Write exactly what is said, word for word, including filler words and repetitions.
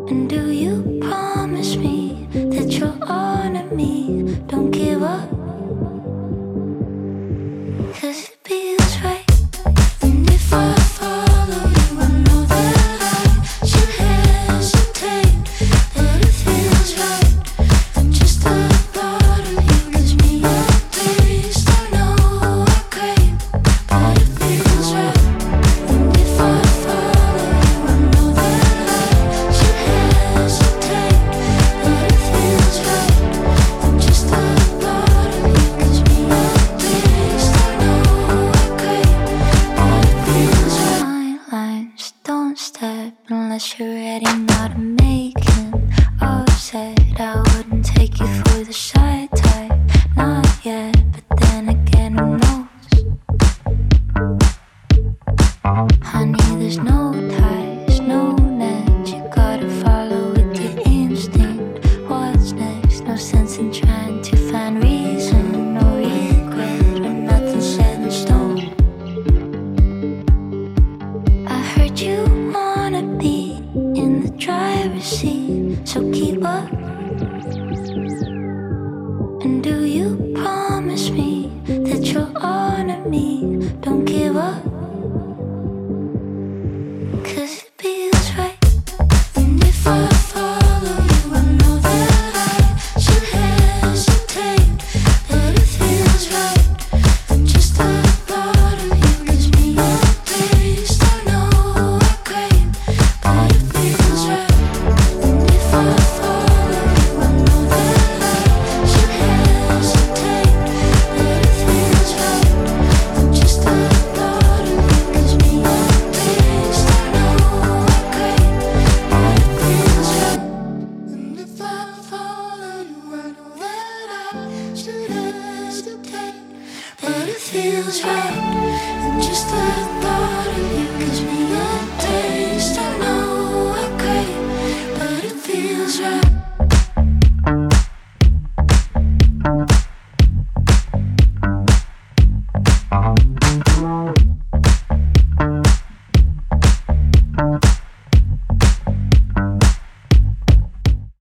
And do you promise me that you'll honor me? Don't give up, 'cause it feels right. And if I follow you, I know that I should hesitate, that it feels right. And just the thought of you gives me a taste. I know I crave, but it feels right. And if I follow you, I know that I should hesitate, but it feels right. And just the thought of you gives me a taste. I know I crave, but it feels right. My lines, don't step unless you're ready, not to make him upset. I wouldn't take you for the shy type, not yet, but then again, who knows? Honey, there's no ties, no net. You gotta follow with your instinct. What's next? No sense in trying to find reason, no regret, when nothing's set in stone. I heard you wanna be in the driver's seat, so keep up. And do you promise me that you'll honor me? Don't give up.